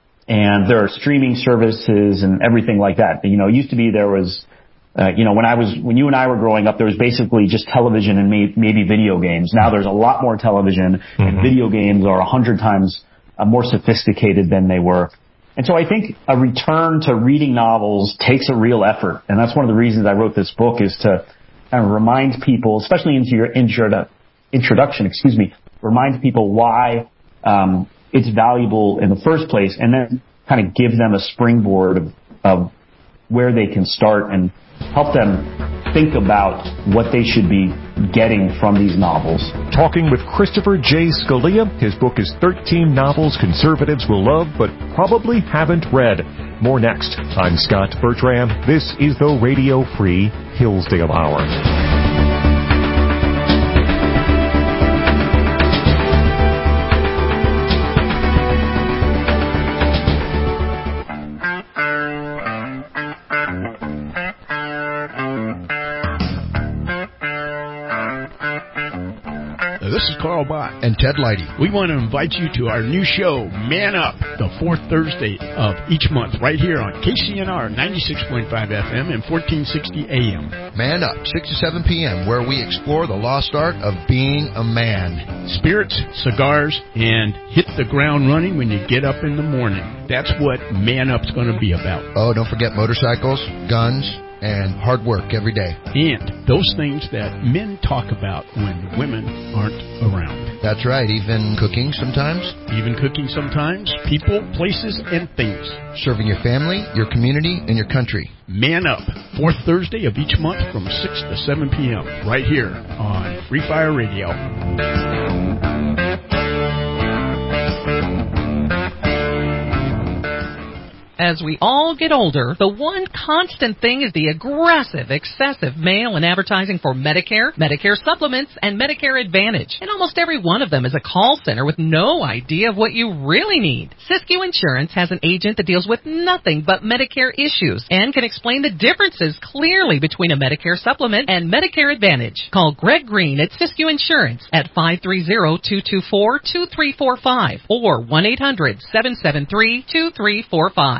and there are streaming services and everything like that. You know, it used to be there was, Uh, you know, when I was, when you and I were growing up, there was basically just television and may, maybe video games. Now there's a lot more television, mm-hmm. and video games are a hundred times uh, more sophisticated than they were. And so I think a return to reading novels takes a real effort. And that's one of the reasons I wrote this book, is to kind of remind people, especially into your intro- introduction, excuse me, remind people why um, it's valuable in the first place, and then kind of give them a springboard of, of where they can start and help them think about what they should be getting from these novels. Talking with Christopher J. Scalia. His book is thirteen Novels Conservatives Will Love, but Probably Haven't Read. More next. I'm Scott Bertram. This is the Radio Free Hillsdale Hour. This is Carl Bott and Ted Leidy. We want to invite you to our new show, Man Up, the fourth Thursday of each month, right here on K C N R ninety-six point five F M and fourteen sixty A M. Man Up, six to seven p.m., where we explore the lost art of being a man. Spirits, cigars, and hit the ground running when you get up in the morning. That's what Man Up's going to be about. Oh, don't forget motorcycles, guns, and hard work every day. And those things that men talk about when women aren't around. That's right. Even cooking sometimes. Even cooking sometimes. People, places, and things. Serving your family, your community, and your country. Man Up, fourth Thursday of each month from six to seven p.m. right here on Free Fire Radio. As we all get older, the one constant thing is the aggressive, excessive mail and advertising for Medicare, Medicare supplements, and Medicare Advantage. And almost every one of them is a call center with no idea of what you really need. Siskiyou Insurance has an agent that deals with nothing but Medicare issues and can explain the differences clearly between a Medicare supplement and Medicare Advantage. Call Greg Green at Siskiyou Insurance at five three zero, two two four, two three four five or one eight hundred, seven seven three, two three four five.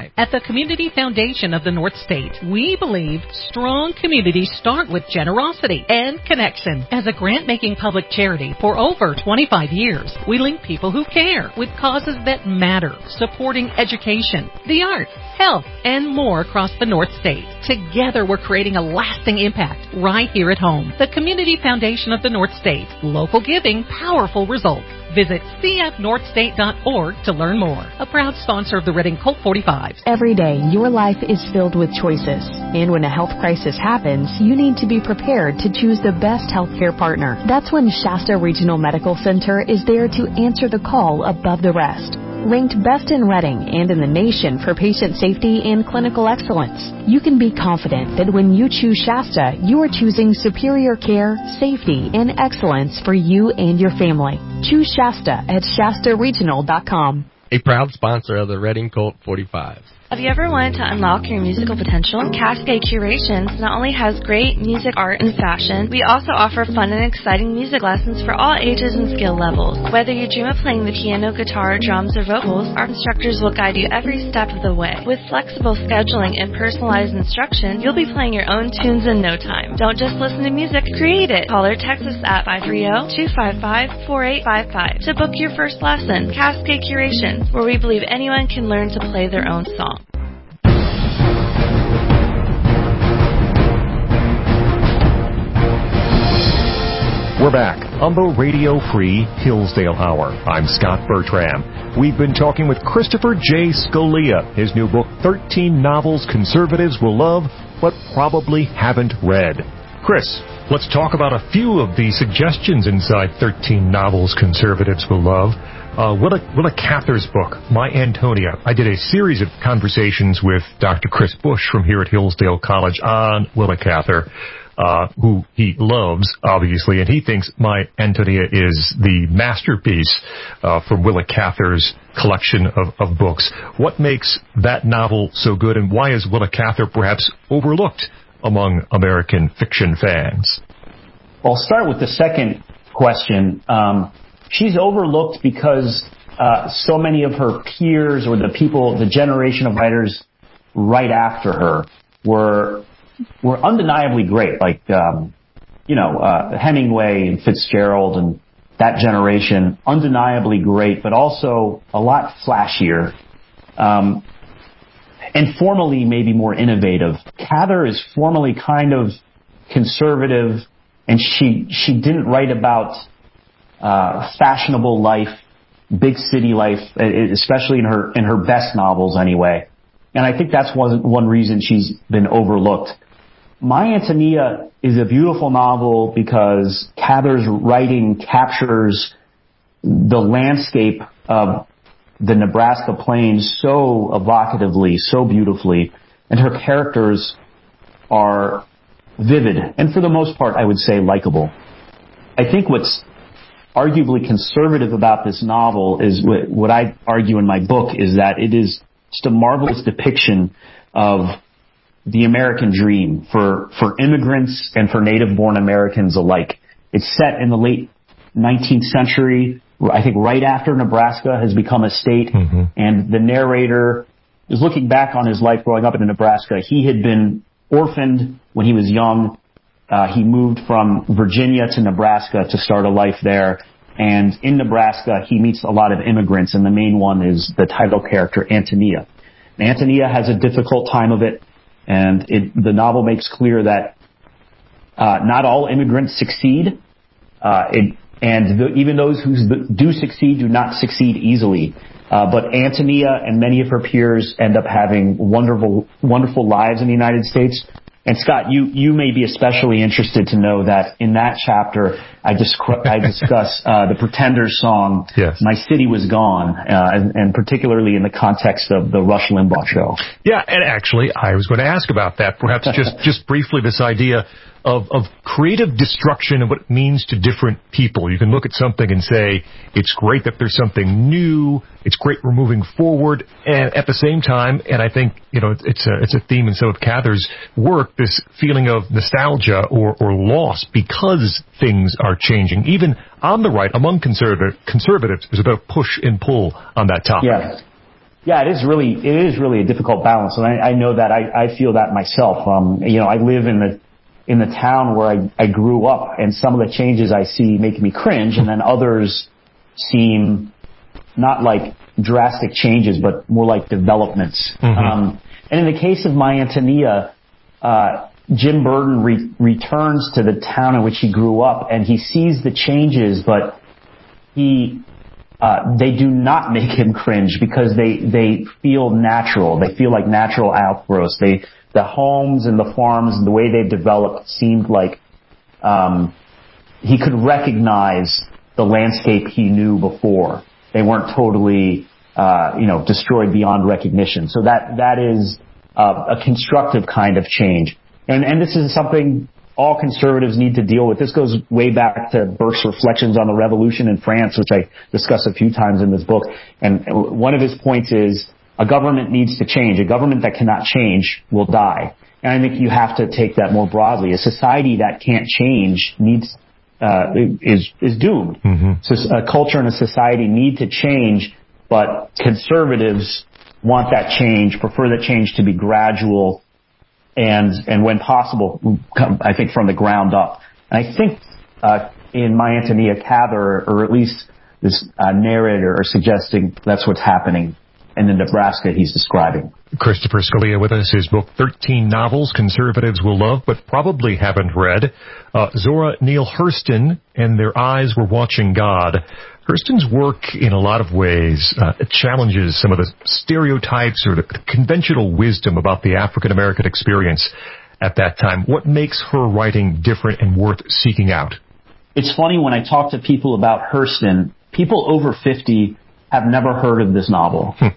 five. At the Community Foundation of the North State, we believe strong communities start with generosity and connection. As a grant-making public charity for over twenty-five years, we link people who care with causes that matter, supporting education, the arts, health, and more across the North State. Together, we're creating a lasting impact right here at home. The Community Foundation of the North State. Local giving, powerful results. Visit c f north state dot org to learn more. A proud sponsor of the Reading Colt forty-five. Every day, your life is filled with choices. And when a health crisis happens, you need to be prepared to choose the best healthcare partner. That's when Shasta Regional Medical Center is there to answer the call above the rest. Ranked best in Reading and in the nation for patient safety and clinical excellence, you can be confident that when you choose Shasta, you are choosing superior care, safety, and excellence for you and your family. Choose Shasta at shasta regional dot com. A proud sponsor of the Reading Colt forty-five. Have you ever wanted to unlock your musical potential? Cascade Curations not only has great music, art, and fashion, we also offer fun and exciting music lessons for all ages and skill levels. Whether you dream of playing the piano, guitar, drums, or vocals, our instructors will guide you every step of the way. With flexible scheduling and personalized instruction, you'll be playing your own tunes in no time. Don't just listen to music, create it. Call or text us at five three zero, two five five, four eight five five to book your first lesson. Cascade Curations, where we believe anyone can learn to play their own song. We're back on the Radio Free Hillsdale Hour. I'm Scott Bertram. We've been talking with Christopher J. Scalia. His new book, thirteen Novels Conservatives Will Love, But Probably Haven't Read. Chris, let's talk about a few of the suggestions inside thirteen Novels Conservatives Will Love. Uh, Willa, Willa Cather's book, My Antonia. I did a series of conversations with Doctor Chris Bush from here at Hillsdale College on Willa Cather. Uh, who he loves, obviously, and he thinks My Antonia is the masterpiece uh, from Willa Cather's collection of, of books. What makes that novel so good, and why is Willa Cather perhaps overlooked among American fiction fans? Well, I'll start with the second question. Um, she's overlooked because uh, so many of her peers or the people, the generation of writers right after her were were undeniably great, like, um, you know, uh, Hemingway and Fitzgerald and that generation, undeniably great, but also a lot flashier, um, and formally maybe more innovative. Cather is formally kind of conservative, and she she didn't write about uh, fashionable life, big city life, especially in her in her best novels anyway. And I think that's one one reason she's been overlooked. My Antonia is a beautiful novel because Cather's writing captures the landscape of the Nebraska plains so evocatively, so beautifully, and her characters are vivid, and for the most part, I would say likable. I think what's arguably conservative about this novel is what, what I argue in my book is that it is just a marvelous depiction of the American dream for, for immigrants and for native-born Americans alike. It's set in the late nineteenth century, I think right after Nebraska has become a state, mm-hmm. and the narrator is looking back on his life growing up in Nebraska. He had been orphaned when he was young. Uh, he moved from Virginia to Nebraska to start a life there. And in Nebraska, he meets a lot of immigrants, and the main one is the title character, Antonia. And Antonia has a difficult time of it. And it, the novel makes clear that uh, not all immigrants succeed, uh, it, and the, even those who do succeed do not succeed easily. Uh, but Antonia and many of her peers end up having wonderful, wonderful lives in the United States. And Scott, you, you may be especially interested to know that in that chapter, I, disc- I discuss uh, the Pretenders song, yes. My City Was Gone, uh, and, and particularly in the context of the Rush Limbaugh show. Yeah, and actually, I was going to ask about that, perhaps just, just briefly, this idea of, of creative destruction and what it means to different people. You can look at something and say, it's great that there's something new, it's great we're moving forward, and at the same time, and I think, you know, it's a, it's a theme in some of Cather's work, this feeling of nostalgia or, or loss because things are changing. Even on the right, among conservative, conservatives, there's a bit of push and pull on that topic. Yeah. Yeah, it is really, it is really a difficult balance. And I, I know that I, I feel that myself. Um, you know, I live in the, in the town where I, I grew up, and some of the changes I see make me cringe, and then others seem not like drastic changes, but more like developments. Mm-hmm. Um, and in the case of My Antonia, uh, Jim Burton re- returns to the town in which he grew up, and he sees the changes, but he, uh, they do not make him cringe because they, they feel natural. They feel like natural outgrowths. They, the homes and the farms and the way they've developed seemed like, um, he could recognize the landscape he knew before. They weren't totally, uh, you know, destroyed beyond recognition. So that, that is, uh, a constructive kind of change. And, and this is something all conservatives need to deal with. This goes way back to Burke's reflections on the revolution in France, which I discuss a few times in this book. And one of his points is a government needs to change. A government that cannot change will die. And I think you have to take that more broadly. A society that can't change needs, uh, is, is doomed. Mm-hmm. So a culture and a society need to change, but conservatives want that change, prefer that change to be gradual, and and when possible, I think from the ground up. And I think uh, in My Antonia, Cather, or at least this uh, narrator, are suggesting that's what's happening in the Nebraska he's describing. Christopher Scalia with us. His book, thirteen Novels Conservatives Will Love But Probably Haven't Read. Uh, Zora Neale Hurston and Their Eyes Were Watching God. Hurston's work, in a lot of ways, uh, challenges some of the stereotypes or the conventional wisdom about the African-American experience at that time. What makes her writing different and worth seeking out? It's funny when I talk to people about Hurston, people over fifty have never heard of this novel. Hmm.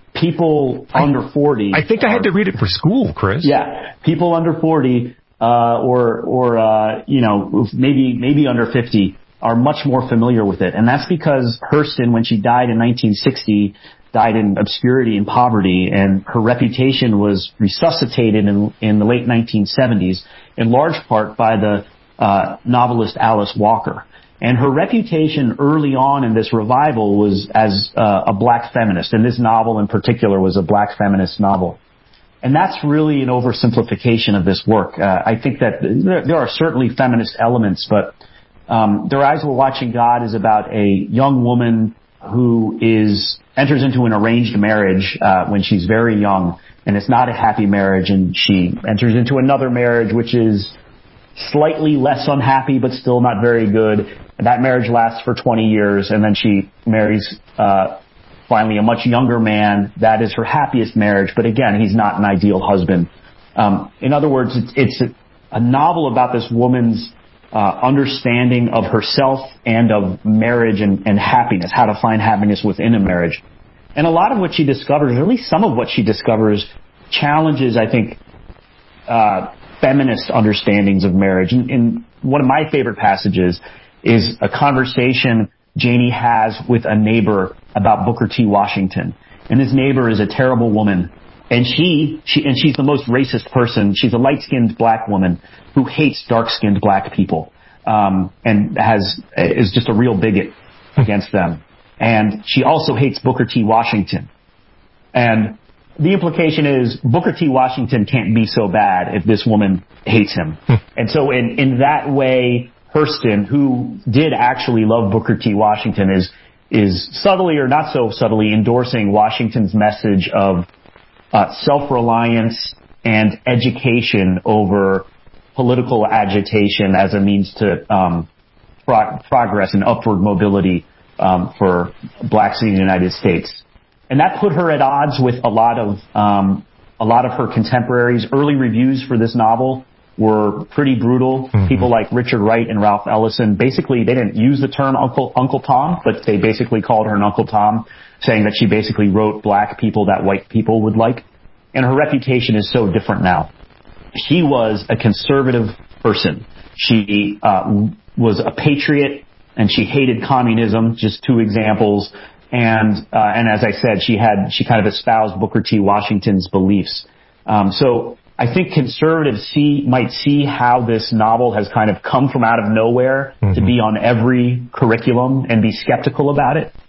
People I, under forty... I think are, I had to read it for school, Chris. Yeah. People under forty, uh, or, or uh, you know, maybe maybe under fifty... are much more familiar with it. And that's because Hurston, when she died in nineteen sixty, died in obscurity and poverty, and her reputation was resuscitated in, in the late nineteen seventies, in large part by the uh, novelist Alice Walker. And her reputation early on in this revival was as uh, a black feminist, and this novel in particular was a black feminist novel. And that's really an oversimplification of this work. Uh, I think that there, there are certainly feminist elements, but Um, Their Eyes Were Watching God is about a young woman who is enters into an arranged marriage uh, when she's very young, and it's not a happy marriage, and she enters into another marriage which is slightly less unhappy but still not very good. And that marriage lasts for twenty years, and then she marries uh, finally a much younger man. That is her happiest marriage, but again, he's not an ideal husband. Um, in other words, it's, it's a, a novel about this woman's Uh, understanding of herself and of marriage and, and happiness, how to find happiness within a marriage. And a lot of what she discovers, or at least some of what she discovers, challenges, I think, uh, feminist understandings of marriage. And, and one of my favorite passages is a conversation Janie has with a neighbor about Booker T. Washington. And this neighbor is a terrible woman. And she, she, and she's the most racist person. She's a light-skinned black woman who hates dark-skinned black people, um, and has, is just a real bigot against them. And she also hates Booker T. Washington. And the implication is Booker T. Washington can't be so bad if this woman hates him. And so in, in that way, Hurston, who did actually love Booker T. Washington, is, is subtly or not so subtly endorsing Washington's message of Uh, self-reliance and education over political agitation as a means to um, pro- progress and upward mobility um, for blacks in the United States. And that put her at odds with a lot of um, a lot of her contemporaries. Early reviews for this novel were pretty brutal. Mm-hmm. People like Richard Wright and Ralph Ellison, basically they didn't use the term Uncle Uncle Tom, but they basically called her an Uncle Tom, saying that she basically wrote black people that white people would like. And her reputation is so different now. She was a conservative person. She uh, was a patriot, and she hated communism, just two examples. And uh, and as I said, she had she kind of espoused Booker T. Washington's beliefs. Um, so I think conservatives see might see how this novel has kind of come from out of nowhere mm-hmm. to be on every curriculum and be skeptical about it.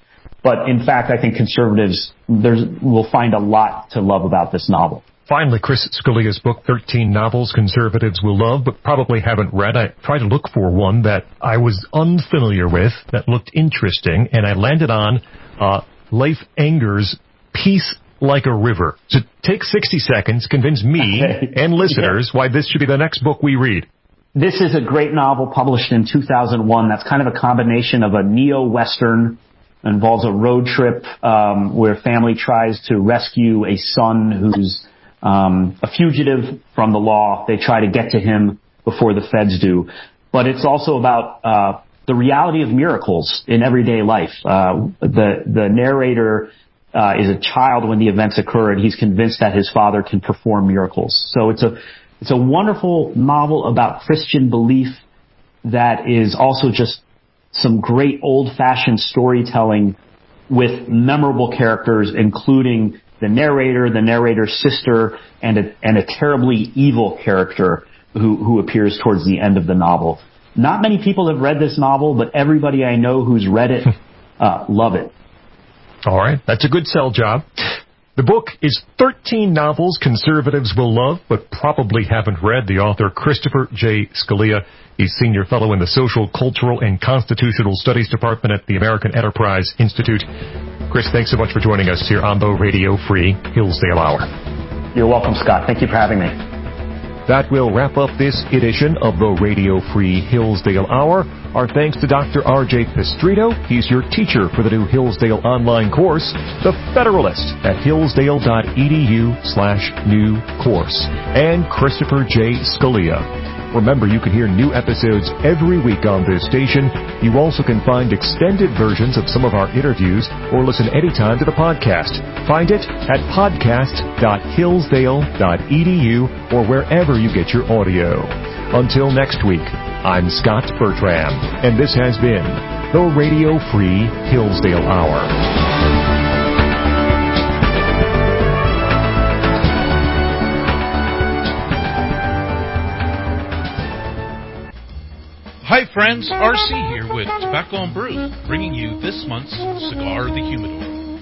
But in fact, I think conservatives there's, will find a lot to love about this novel. Finally, Chris Scalia's book, thirteen Novels Conservatives Will Love, but probably haven't read. I tried to look for one that I was unfamiliar with, that looked interesting, and I landed on uh, Leif Enger's Peace Like a River. So take sixty seconds, convince me and listeners why this should be the next book we read. This is a great novel published in two thousand one. That's kind of a combination of a neo-Western, involves a road trip um, where a family tries to rescue a son who's um, a fugitive from the law. They try to get to him before the feds do. But it's also about uh, the reality of miracles in everyday life. Uh, the the narrator uh, is a child when the events occur, and he's convinced that his father can perform miracles. So it's a it's a wonderful novel about Christian belief that is also just some great old-fashioned storytelling with memorable characters, including the narrator, the narrator's sister, and a, and a terribly evil character who, who appears towards the end of the novel. Not many people have read this novel, but everybody I know who's read it uh, love it. All right, that's a good sell job. The book is thirteen Novels Conservatives Will Love, but probably haven't read. The author, Christopher J. Scalia. He's Senior Fellow in the Social, Cultural, and Constitutional Studies Department at the American Enterprise Institute. Chris, thanks so much for joining us here on the Radio Free Hillsdale Hour. You're welcome, Scott. Thank you for having me. That will wrap up this edition of the Radio Free Hillsdale Hour. Our thanks to Doctor R J Pistrito. He's your teacher for the new Hillsdale online course, The Federalist, at hillsdale.edu slash new course. And Christopher J. Scalia. Remember, you can hear new episodes every week on this station. You also can find extended versions of some of our interviews or listen anytime to the podcast. Find it at podcast dot hillsdale dot e d u or wherever you get your audio. Until next week, I'm Scott Bertram, and this has been the Radio Free Hillsdale Hour. Hi friends, R C here with Tobacco and Brew, bringing you this month's Cigar of the Humidor.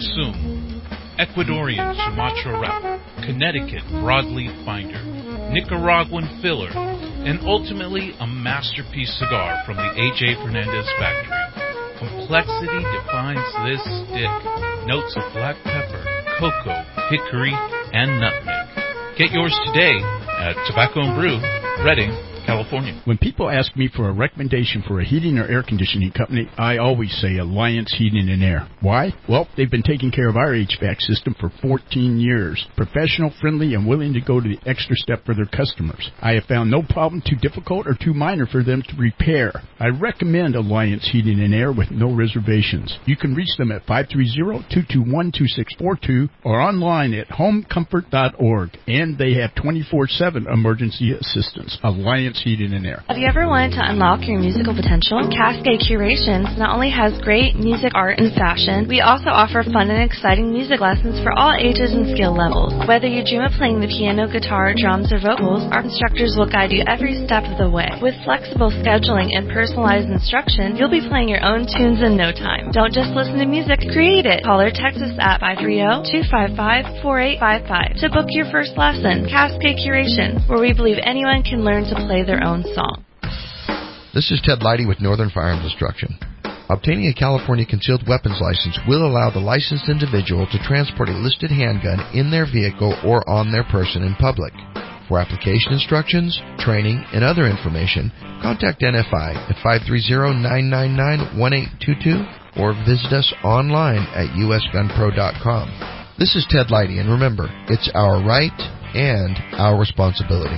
Aksum, Ecuadorian Sumatra wrapper, Connecticut broadleaf binder, Nicaraguan filler, and ultimately a masterpiece cigar from the A J Fernandez factory. Complexity defines this stick. Notes of black pepper, cocoa, hickory, and nutmeg. Get yours today at Tobacco and Brew, Redding, California. When people ask me for a recommendation for a heating or air conditioning company, I always say Alliance Heating and Air. Why? Well, they've been taking care of our H V A C system for fourteen years. Professional, friendly, and willing to go to the extra step for their customers. I have found no problem too difficult or too minor for them to repair. I recommend Alliance Heating and Air with no reservations. You can reach them at five three zero, two two one, two six four two or online at home comfort dot org. And they have twenty-four seven emergency assistance. Alliance Heating and Air. Have you ever wanted to unlock your musical potential? Cascade Curations not only has great music, art, and fashion, we also offer fun and exciting music lessons for all ages and skill levels. Whether you dream of playing the piano, guitar, drums, or vocals, our instructors will guide you every step of the way. With flexible scheduling and personalized instruction, you'll be playing your own tunes in no time. Don't just listen to music, create it. Call or text us at five three zero, two five five, four eight five five to book your first lesson. Cascade Curations, where we believe anyone can learn to play their own song. This is Ted Leidy with Northern Firearms Instruction. Obtaining a California concealed weapons license will allow the licensed individual to transport a listed handgun in their vehicle or on their person in public. For application instructions, training, and other information, contact N F I at five three zero, nine nine nine, one eight two two or visit us online at u s gun pro dot com. This is Ted Leidy, and remember, it's our right and our responsibility.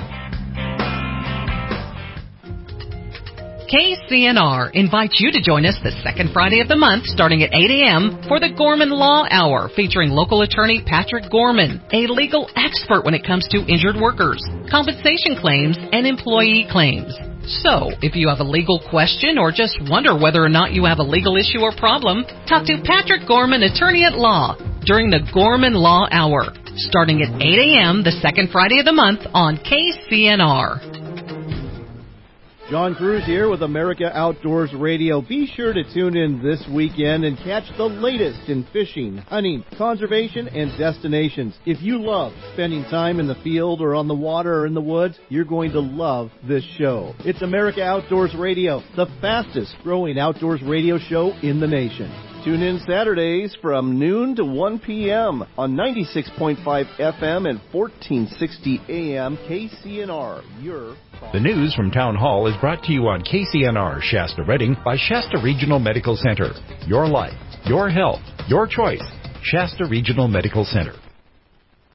K C N R invites you to join us the second Friday of the month starting at eight a.m. for the Gorman Law Hour featuring local attorney Patrick Gorman, a legal expert when it comes to injured workers, compensation claims, and employee claims. So, if you have a legal question or just wonder whether or not you have a legal issue or problem, talk to Patrick Gorman, attorney at law, during the Gorman Law Hour starting at eight a.m. the second Friday of the month on K C N R. John Cruz here with America Outdoors Radio. Be sure to tune in this weekend and catch the latest in fishing, hunting, conservation, and destinations. If you love spending time in the field or on the water or in the woods, you're going to love this show. It's America Outdoors Radio, the fastest growing outdoors radio show in the nation. Tune in Saturdays from noon to one p.m. on ninety-six point five F M and fourteen sixty A M K C N R. Your The news from Town Hall is brought to you on K C N R Shasta Redding by Shasta Regional Medical Center. Your life, your health, your choice. Shasta Regional Medical Center.